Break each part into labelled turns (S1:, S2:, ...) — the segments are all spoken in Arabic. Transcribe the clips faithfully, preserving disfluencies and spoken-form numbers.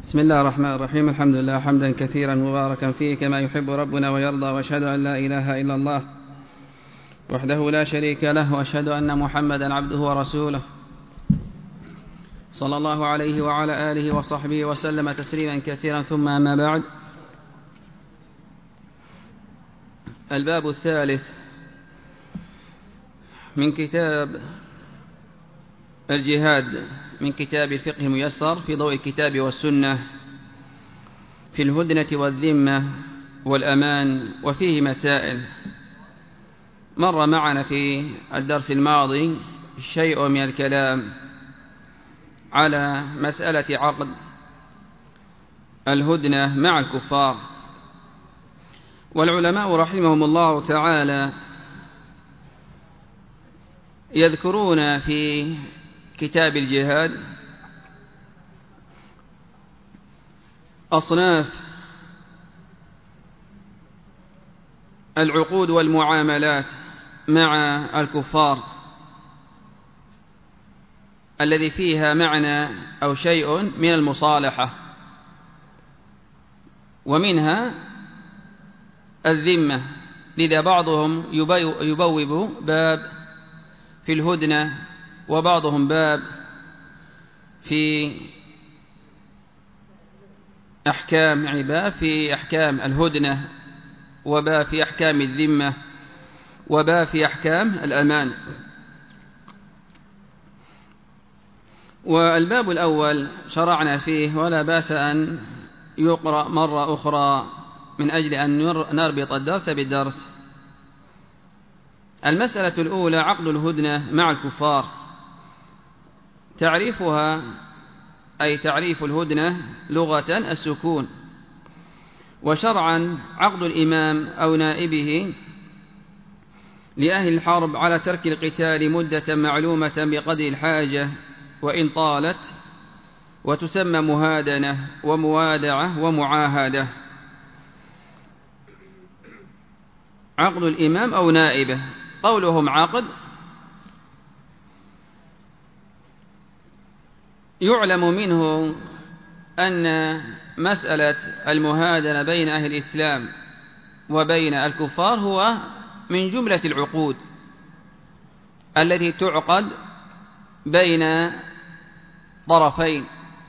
S1: بسم الله الرحمن الرحيم. الحمد لله حمدا كثيرا مباركا فيه كما يحب ربنا ويرضى، وأشهد أن لا إله إلا الله وحده لا شريك له، وأشهد أن محمدا عبده ورسوله صلى الله عليه وعلى آله وصحبه وسلم تسليما كثيرا. ثم أما بعد، الباب الثالث من كتاب الجهاد من كتاب الفقه الميسر في ضوء الكتاب والسنة في الهدنة والذمة والأمان، وفيه مسائل. مر معنا في الدرس الماضي شيء من الكلام على مسألة عقد الهدنة مع الكفار، والعلماء رحمهم الله تعالى يذكرون في كتاب الجهاد أصناف العقود والمعاملات مع الكفار الذي فيها معنى أو شيء من المصالحة، ومنها الذمة. لذا بعضهم يبوب باب في الهدنة، وبعضهم باب في أحكام، يعني باب في أحكام الهدنة، وباب في أحكام الذمة، وباب في أحكام الأمان. والباب الأول شرعنا فيه، ولا بأس أن يقرأ مرة أخرى من أجل أن نربط الدرس بالدرس. المسألة الأولى عقد الهدنة مع الكفار. تعريفها أي تعريف الهدنة لغة السكون، وشرعا عقد الإمام أو نائبه لأهل الحرب على ترك القتال مدة معلومة بقدر الحاجة وإن طالت، وتسمى مهادنة وموادعة ومعاهدة. عقد الإمام أو نائبه، قولهم عقد يعلم منه أن مسألة المهادنة بين أهل الإسلام وبين الكفار هو من جملة العقود التي تعقد بين طرفين.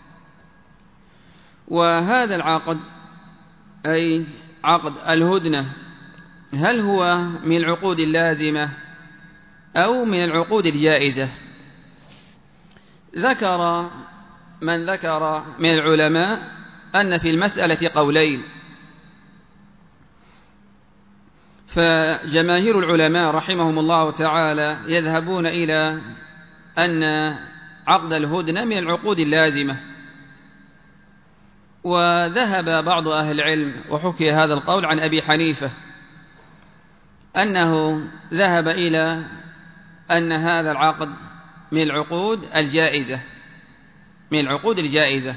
S1: وهذا العقد أي عقد الهدنة هل هو من العقود اللازمة أو من العقود الجائزة؟ ذكر من ذكر من العلماء أن في المسألة قولين، فجماهير العلماء رحمهم الله تعالى يذهبون إلى أن عقد الهدنة من العقود اللازمة، وذهب بعض أهل العلم وحكي هذا القول عن أبي حنيفة أنه ذهب إلى أن هذا العقد من العقود الجائزة من العقود الجائزة.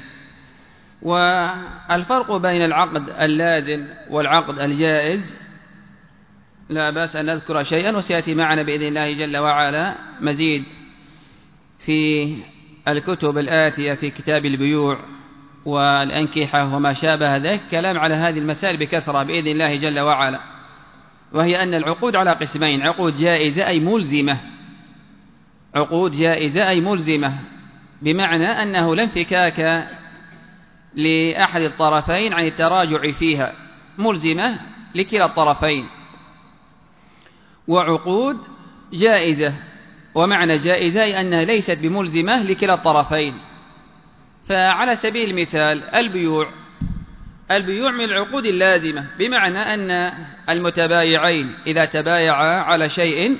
S1: والفرق بين العقد اللازم والعقد الجائز لا بأس أن نذكر شيئا، وسيأتي معنا بإذن الله جل وعلا مزيد في الكتب الآتية في كتاب البيوع والأنكحة وما شابه ذلك كلام على هذه المسائل بكثرة بإذن الله جل وعلا. وهي أن العقود على قسمين: عقود جائزة أي ملزمة عقود جائزة أي ملزمة بمعنى أنه لا انفكاك لأحد الطرفين عن التراجع فيها، ملزمة لكلا الطرفين. وعقود جائزة، ومعنى جائزة أي أنها ليست بملزمة لكلا الطرفين. فعلى سبيل المثال البيوع البيوع من العقود اللازمة، بمعنى أن المتبايعين إذا تبايعا على شيء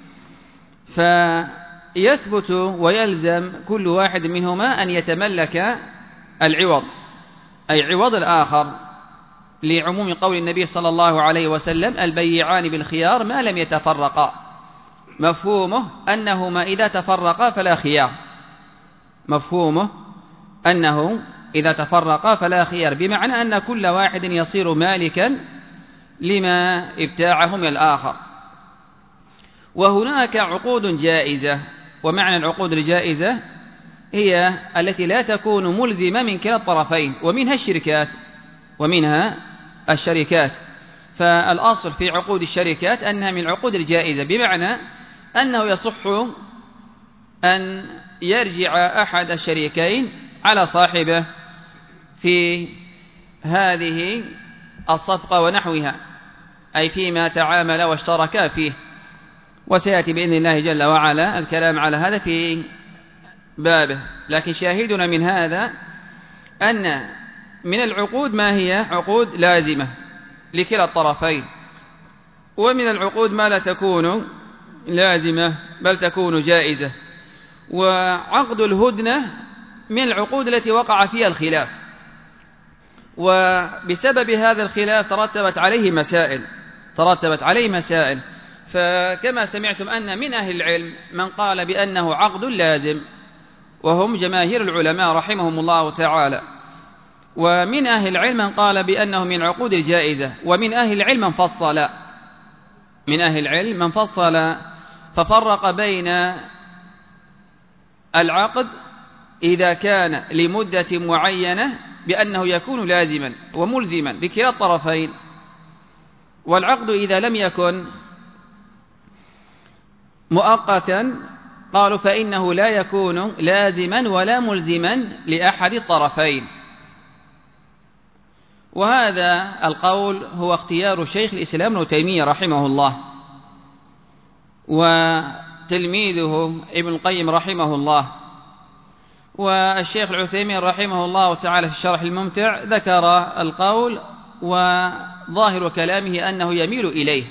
S1: فيثبت ويلزم كل واحد منهما أن يتملك العوض، أي عوض الآخر، لعموم قول النبي صلى الله عليه وسلم: البيعان بالخيار ما لم يتفرقا. مفهومه أنهما إذا تفرقا فلا خيار مفهومه أنه إذا تفرقا فلا خيار، بمعنى أن كل واحد يصير مالكا لما ابتاعه من الآخر. وهناك عقود جائزة، ومعنى العقود الجائزة هي التي لا تكون ملزمة من كلا الطرفين، ومنها الشركات ومنها الشركات فالأصل في عقود الشركات أنها من العقود الجائزة، بمعنى أنه يصح أن يرجع أحد الشريكين على صاحبه في هذه الصفقة ونحوها، أي فيما تعامل واشتركا فيه، وسيأتي بإذن الله جل وعلا الكلام على هذا في بابه. لكن شاهدنا من هذا أن من العقود ما هي عقود لازمة لكلا الطرفين، ومن العقود ما لا تكون لازمة بل تكون جائزة. وعقد الهدنة من العقود التي وقع فيها الخلاف، وبسبب هذا الخلاف ترتبت عليه مسائل ترتبت عليه مسائل فكما سمعتم أن من أهل العلم من قال بأنه عقد لازم، وهم جماهير العلماء رحمهم الله تعالى، ومن أهل العلم من قال بأنه من عقود الجائزة، ومن أهل العلم من فصل من أهل العلم من فصل ففرق بين العقد إذا كان لمدة معينة بأنه يكون لازما وملزما بكلا الطرفين، والعقد إذا لم يكن مؤقتا قالوا فإنه لا يكون لازما ولا ملزما لأحد الطرفين. وهذا القول هو اختيار شيخ الإسلام ابن تيمية رحمه الله وتلميذه ابن القيم رحمه الله، والشيخ العثيمين رحمه الله تعالى في الشرح الممتع ذكر القول وظاهر كلامه أنه يميل إليه.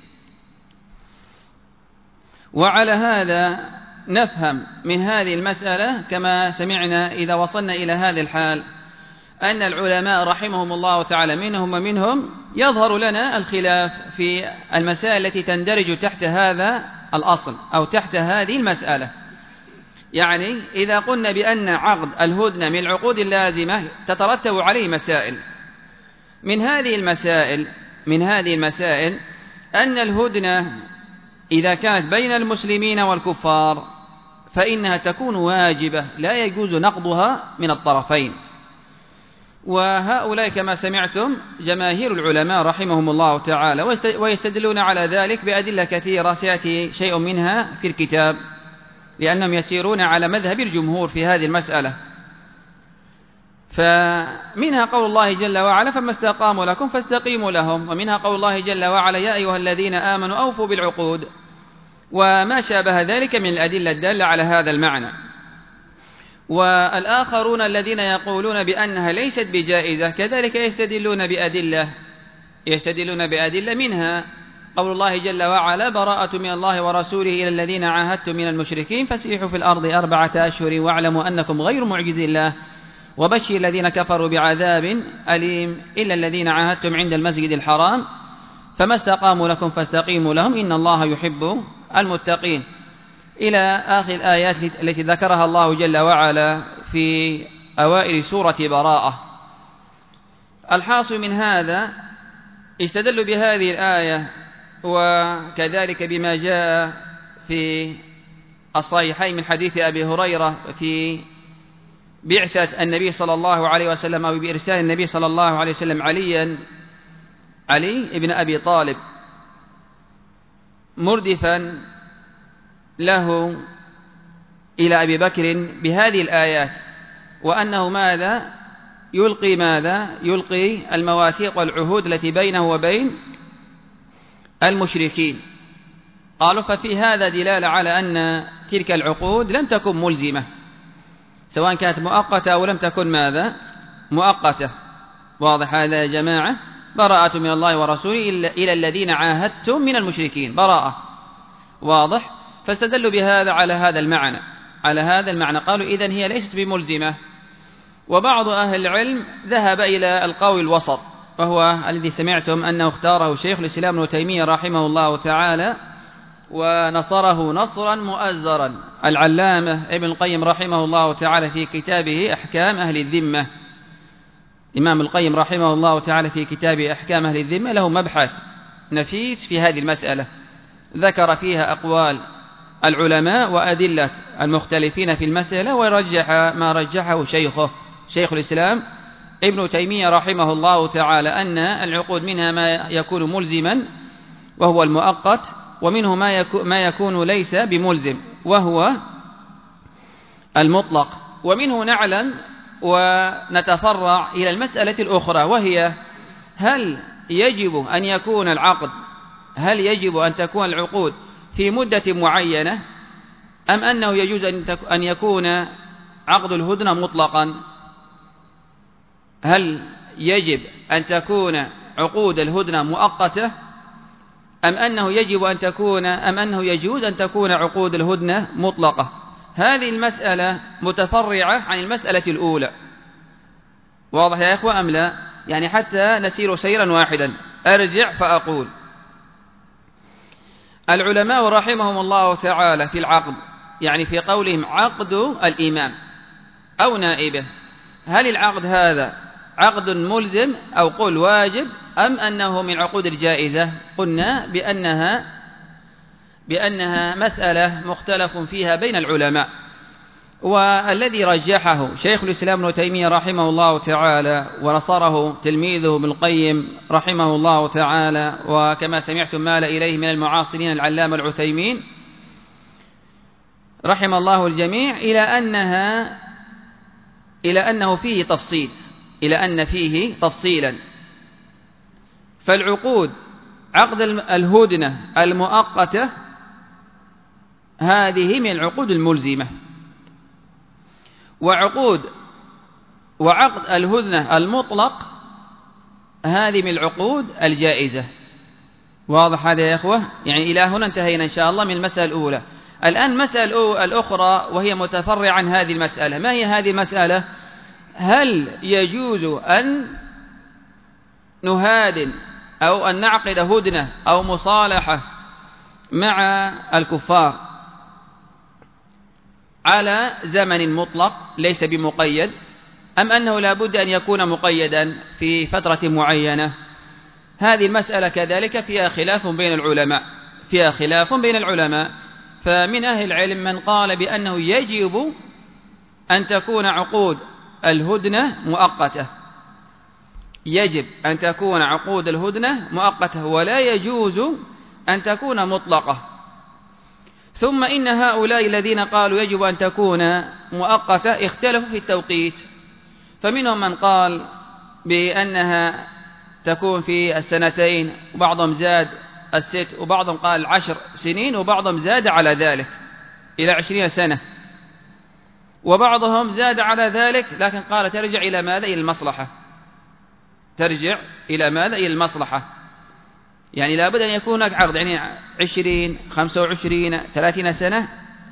S1: وعلى هذا نفهم من هذه المسألة كما سمعنا إذا وصلنا إلى هذه الحال أن العلماء رحمهم الله تعالى منهم ومنهم يظهر لنا الخلاف في المسائل التي تندرج تحت هذا الأصل أو تحت هذه المسألة. يعني إذا قلنا بأن عقد الهدنة من العقود اللازمة تترتب عليه مسائل، من هذه المسائل من هذه المسائل أن الهدنة إذا كانت بين المسلمين والكفار فإنها تكون واجبة لا يجوز نقضها من الطرفين. وهؤلاء كما سمعتم جماهير العلماء رحمهم الله تعالى، ويستدلون على ذلك بأدلة كثيرة سيأتي شيء منها في الكتاب، لأنهم يسيرون على مذهب الجمهور في هذه المسألة. فمنها قول الله جل وعلا فما استقاموا لكم فاستقيموا لهم، ومنها قول الله جل وعلا يا أيها الذين آمنوا أوفوا بالعقود، وما شابه ذلك من الأدلة الدالة على هذا المعنى. والآخرون الذين يقولون بأنها ليست بجائزة كذلك يستدلون بأدلة يستدلون بأدلة منها قول الله جل وعلا براءة من الله ورسوله إلى الذين عاهدتم من المشركين فسيحوا في الأرض أربعة أشهر واعلموا أنكم غير معجزي الله وبشر الذين كفروا بعذاب أليم إلا الذين عاهدتم عند المسجد الحرام فما استقاموا لكم فاستقيموا لهم إن الله يحب المتقين، إلى آخر الآيات التي ذكرها الله جل وعلا في أوائل سورة براءة. الحاصل من هذا استدلوا بهذه الآية وكذلك بما جاء في الصحيحين من حديث أبي هريرة في بعثة النبي صلى الله عليه وسلم أو بإرسال النبي صلى الله عليه وسلم عليا علي ابن أبي طالب مردفا له إلى أبي بكر بهذه الآيات، وأنه ماذا يلقي ماذا يلقي المواثيق والعهود التي بينه وبين المشركين. قالوا ففي هذا دلالة على أن تلك العقود لم تكن ملزمة سواء كانت مؤقتة أو لم تكن ماذا مؤقتة. واضح هذا يا جماعة؟ براءة من الله ورسوله إلى الذين عاهدتم من المشركين، براءة. واضح؟ فاستدلوا بهذا على هذا المعنى على هذا المعنى قالوا إذن هي ليست بملزمة. وبعض أهل العلم ذهب إلى القول الوسط، وهو الذي سمعتم أنه اختاره شيخ الإسلام ابن تيمية رحمه الله تعالى ونصره نصرا مؤزرا العلامة ابن القيم رحمه الله تعالى في كتابه أحكام أهل الذمة. إمام القيم رحمه الله تعالى في كتابه أحكام أهل الذمة له مبحث نفيس في هذه المسألة، ذكر فيها أقوال العلماء وأدلة المختلفين في المسألة، ويرجح ما رجحه شيخه شيخ الإسلام ابن تيمية رحمه الله تعالى، أن العقود منها ما يكون ملزما وهو المؤقت، ومنه ما يكون ليس بملزم وهو المطلق. ومنه نعلم ونتفرع إلى المسألة الأخرى، وهي هل يجب أن يكون العقد هل يجب أن تكون العقود في مدة معينة، أم أنه يجوز أن يكون عقد الهدنة مطلقا؟ هل يجب أن تكون عقود الهدنة مؤقتة، أم أنه يجب أن تكون أم أنه يجوز أن تكون عقود الهدنة مطلقة؟ هذه المسألة متفرعة عن المسألة الأولى. واضح يا إخوة أم لا؟ يعني حتى نسير سيرا واحدا. أرجع فأقول: العلماء رحمهم الله تعالى في العقد، يعني في قولهم عقد الإمام أو نائبه، هل العقد هذا عقد ملزم أو قل واجب، أم أنه من عقود الجائزة؟ قلنا بأنها بأنها مسألة مختلف فيها بين العلماء، والذي رجحه شيخ الإسلام ابن تيمية رحمه الله تعالى ونصره تلميذه ابن القيم رحمه الله تعالى، وكما سمعتم مال إليه من المعاصرين العلامة العثيمين رحم الله الجميع، إلى أنها إلى أنه فيه تفصيل إلى أن فيه تفصيلا. فالعقود عقد الهدنة المؤقتة هذه من العقود الملزمة، وعقود وعقد الهدنة المطلق هذه من العقود الجائزة. واضح هذا يا إخوة؟ يعني إلى هنا انتهينا إن شاء الله من المسألة الأولى. الآن المسألة الأخرى وهي متفرعة عن هذه المسألة. ما هي هذه المسألة؟ هل يجوز أن نهادن أو أن نعقد هدنة أو مصالحة مع الكفار على زمن مطلق ليس بمقيد، أم أنه لا بد أن يكون مقيدا في فترة معينة؟ هذه المسألة كذلك فيها خلاف بين العلماء فيها خلاف بين العلماء فمن أهل العلم من قال بأنه يجب أن تكون عقود الهدنة مؤقتة يجب أن تكون عقود الهدنة مؤقتة ولا يجوز أن تكون مطلقة. ثم إن هؤلاء الذين قالوا يجب أن تكون مؤقتة اختلفوا في التوقيت، فمنهم من قال بأنها تكون في السنتين، وبعضهم زاد الست، وبعضهم قال عشر سنين، وبعضهم زاد على ذلك إلى عشرين سنة، وبعضهم زاد على ذلك لكن قال ترجع إلى ماذا؟ إلى المصلحة ترجع إلى ماذا؟ إلى المصلحة. يعني لابد أن يكون هناك عرض، يعني عشرين خمسة وعشرين ثلاثين سنة،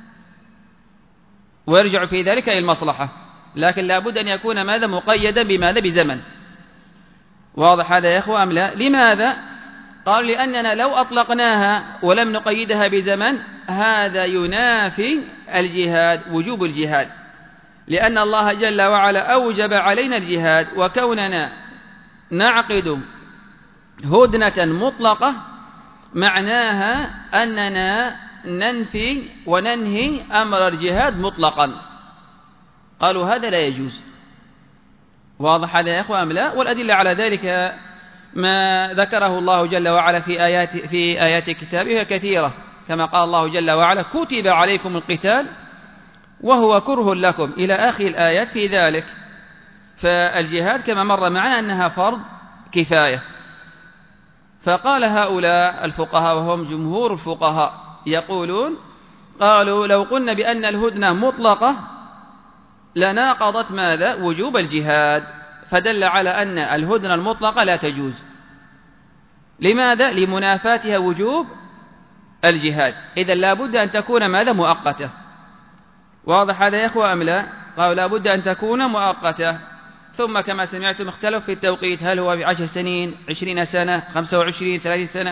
S1: ويرجع في ذلك إلى المصلحة، لكن لابد أن يكون ماذا؟ مقيدا بماذا؟ بزمن. واضح هذا يا إخوة أم لا؟ لماذا؟ قال لأننا لو أطلقناها ولم نقيدها بزمن هذا ينافي الجهاد، وجوب الجهاد، لأن الله جل وعلا أوجب علينا الجهاد، وكوننا نعقد هدنة مطلقة معناها أننا ننفي وننهي أمر الجهاد مطلقا. قالوا هذا لا يجوز. واضح هذا يا إخوة أم لا؟ والأدلة على ذلك ما ذكره الله جل وعلا في آيات في آيات كتابه كثيرة، كما قال الله جل وعلا كتب عليكم القتال وهو كره لكم إلى آخر الآيات في ذلك. فالجهاد كما مر معنا أنها فرض كفاية. فقال هؤلاء الفقهاء وهم جمهور الفقهاء يقولون قالوا لو قلنا بأن الهدنة مطلقة لناقضت ماذا؟ وجوب الجهاد، فدل على أن الهدنة المطلقة لا تجوز. لماذا؟ لمنافاتها وجوب الجهاد. إذن لا بد أن تكون ماذا؟ مؤقتة. واضح هذا يا إخوة أم لا؟ قالوا لا بد أن تكون مؤقتة. ثم كما سمعتم اختلف في التوقيت، هل هو بعشر سنين عشرين سنة خمسة وعشرين ثلاثين سنة؟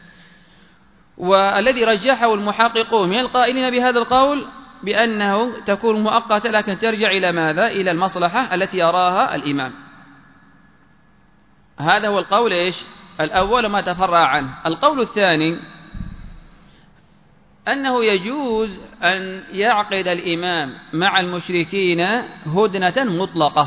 S1: والذي رجحه المحققون من القائلين بهذا القول بأنه تكون مؤقتة لكن ترجع إلى ماذا؟ إلى المصلحة التي يراها الإمام. هذا هو القول، إيش؟ الأول ما تفرع عنه. القول الثاني أنه يجوز أن يعقد الإمام مع المشركين هدنة مطلقة،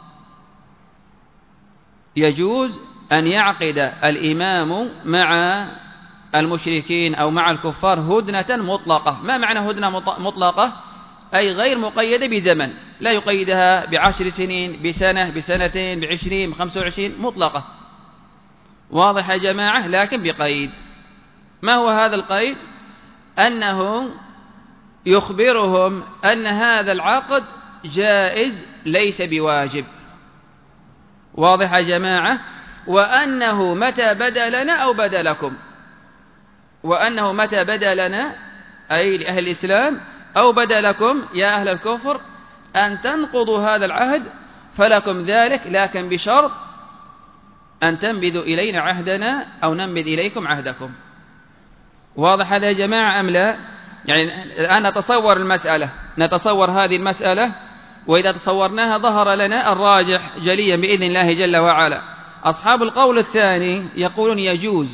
S1: يجوز أن يعقد الإمام مع المشركين أو مع الكفار هدنة مطلقة. ما معنى هدنة مطلقة؟ أي غير مقيدة بزمن، لا يقيدها بعشر سنين، بسنة، بسنتين، بعشرين، بخمسة وعشرين، مطلقة. واضح يا جماعة؟ لكن بقيد. ما هو هذا القيد؟ أنه يخبرهم أن هذا العقد جائز ليس بواجب. واضح يا جماعة؟ وأنه متى بدا لنا أو بدا لكم، وأنه متى بدا لنا أي لأهل الإسلام أو بدا لكم يا أهل الكفر أن تنقضوا هذا العهد فلكم ذلك، لكن بشرط أن تنبذوا إلينا عهدنا أو ننبذ إليكم عهدكم. واضح هذا يا جماعة أم لا؟ يعني الآن نتصور المسألة، نتصور هذه المسألة، وإذا تصورناها ظهر لنا الراجح جليا بإذن الله جل وعلا. أصحاب القول الثاني يقولون يجوز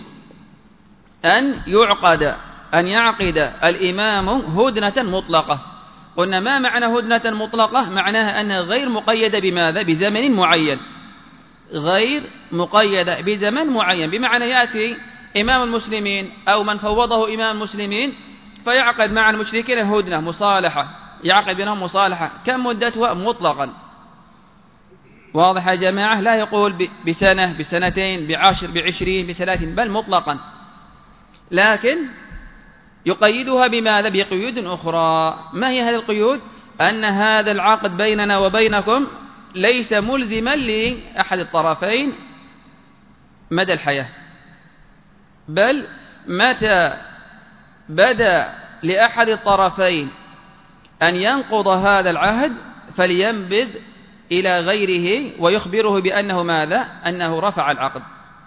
S1: أن يعقد أن يعقد الإمام هدنة مطلقة. قلنا ما معنى هدنة مطلقة؟ معناها أنها غير مقيدة بماذا؟ بزمن معين، غير مقيدة بزمن معين، بمعنى يأتي إمام المسلمين أو من فوضه إمام المسلمين فيعقد مع المشركين هدنة مصالحة، يعقد بينهم مصالحة، كم مدتها؟ مطلقا. واضح يا جماعة؟ لا يقول بسنة، بسنتين، بعشر، بعشرين، بثلاثين، بل مطلقا، لكن يقيدها بماذا؟ بقيود أخرى. ما هي هذه القيود؟ أن هذا العقد بيننا وبينكم ليس ملزما لأحد الطرفين مدى الحياة، بل متى بدا لأحد الطرفين أن ينقض هذا العهد فلينبذ إلى غيره ويخبره بأنه ماذا؟ أنه رفع العقد.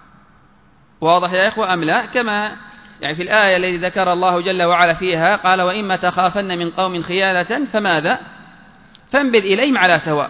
S1: واضح يا إخوة أم لا؟ كما يعني في الآية التي ذكر الله جل وعلا فيها قال وإما تخافن من قوم خيانة فماذا؟ فانبذ إليهم على سواء.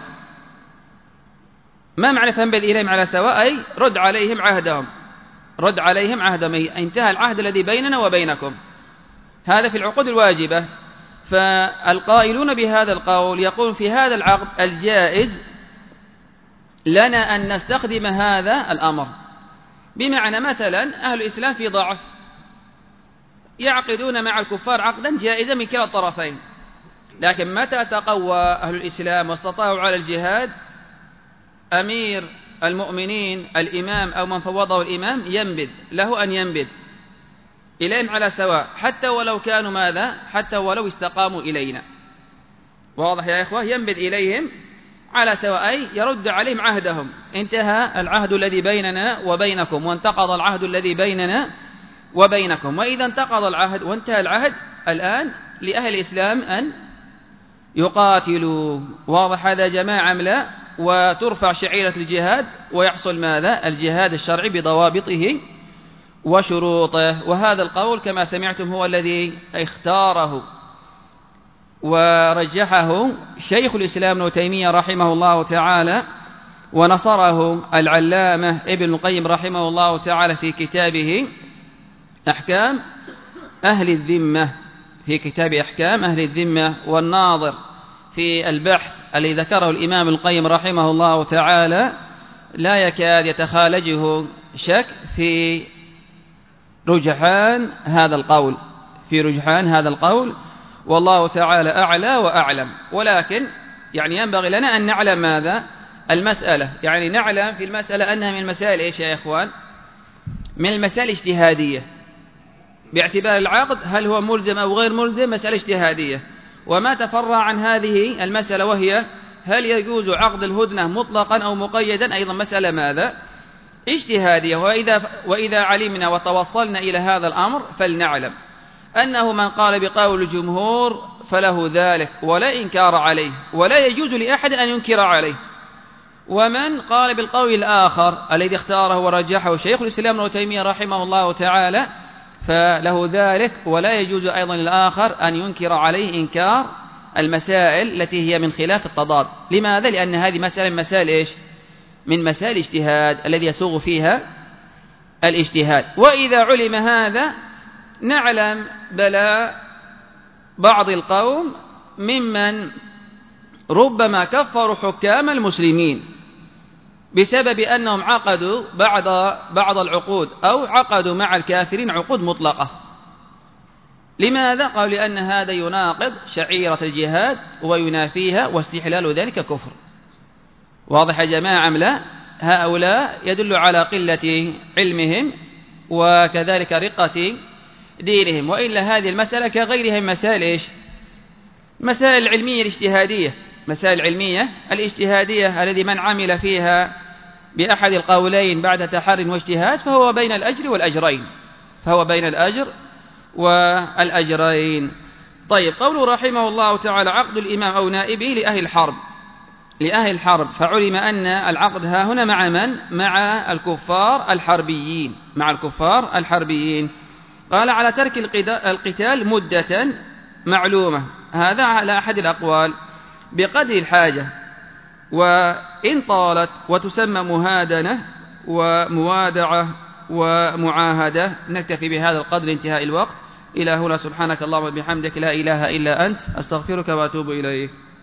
S1: ما معنى فانبذ إليهم على سواء؟ أي رد عليهم عهدهم، رد عليهم عهدهم، انتهى العهد الذي بيننا وبينكم. هذا في العقود الواجبة. فالقائلون بهذا القول يقول في هذا العقد الجائز لنا أن نستخدم هذا الأمر، بمعنى مثلا أهل الإسلام في ضعف يعقدون مع الكفار عقدا جائزا من كلا الطرفين، لكن متى تقوى أهل الإسلام واستطاعوا على الجهاد أمير المؤمنين الإمام أو من فوضه الإمام ينبذ له أن ينبذ إليهم على سواء، حتى ولو كانوا ماذا؟ حتى ولو استقاموا إلينا. واضح يا إخوة؟ ينبذ إليهم على سواء، أي يرد عليهم عهدهم. انتهى العهد الذي بيننا وبينكم وانتقض العهد الذي بيننا وبينكم. وإذا انتقض العهد وانتهى العهد الآن لأهل الإسلام أن يقاتلوا. واضح هذا يا جماعة أم لا؟ وترفع شعيرة الجهاد ويحصل ماذا؟ الجهاد الشرعي بضوابطه وشروطه. وهذا القول كما سمعتم هو الذي اختاره ورجحه شيخ الإسلام ابن تيمية رحمه الله تعالى، ونصره العلامة ابن القيم رحمه الله تعالى في كتابه أحكام أهل الذمة، في كتاب أحكام أهل الذمة. والناظر في البحث الذي ذكره الإمام القيم رحمه الله تعالى لا يكاد يتخالجه شك في رجحان هذا القول، في رجحان هذا القول، والله تعالى أعلى وأعلم. ولكن يعني ينبغي لنا أن نعلم ماذا؟ المسألة، يعني نعلم في المسألة أنها من المسائل إيش يا إخوان؟ من المسائل الاجتهادية، باعتبار العقد هل هو ملزم أو غير ملزم، مسألة اجتهادية. وما تفرع عن هذه المسألة وهي هل يجوز عقد الهدنة مطلقا أو مقيدا، أيضا مسألة ماذا؟ اجتهادية. وإذا, وإذا علمنا وتوصلنا إلى هذا الأمر فلنعلم أنه من قال بقول الجمهور فله ذلك ولا إنكار عليه، ولا يجوز لأحد أن ينكر عليه. ومن قال بالقول الآخر الذي اختاره ورجحه شيخ الإسلام ابن تيمية رحمه الله تعالى فله ذلك ولا يجوز أيضا للآخر أن ينكر عليه إنكار المسائل التي هي من خلاف التضاد. لماذا؟ لأن هذه مسألة من مسائل إيش؟ من مسائل اجتهاد الذي يسوغ فيها الاجتهاد. وإذا علم هذا نعلم بلى بعض القوم ممن ربما كفروا حكام المسلمين بسبب أنهم عقدوا بعض بعض العقود أو عقدوا مع الكافرين عقود مطلقة. لماذا؟ قالوا لأن هذا يناقض شعيرة الجهاد وينافيها، واستحلال ذلك كفر. واضح يا جماعة أم لا؟ هؤلاء يدل على قلة علمهم وكذلك رقة دينهم، وإلا هذه المسألة كغيرها من مسائل إيش؟ مسائل العلمية الاجتهادية، مسائل العلمية الاجتهادية الذي من عمل فيها بأحد القولين بعد تحر واجتهاد فهو بين الأجر والأجرين، فهو بين الأجر والأجرين. طيب، قوله رحمه الله تعالى: عقد الإمام أو نائبه لأهل الحرب، لأهل الحرب، فعلم أن العقد ها هنا مع من؟ مع الكفار الحربيين، مع الكفار الحربيين. قال: على ترك القتال مدة معلومة، هذا على أحد الأقوال، بقدر الحاجة، وإن طالت وتسمى مهادنة وموادعة ومعاهدة. نكتفي بهذا القدر، انتهاء الوقت. إلى هنا، سبحانك اللهم وبحمدك، لا إله إلا أنت، أستغفرك وأتوب إليك.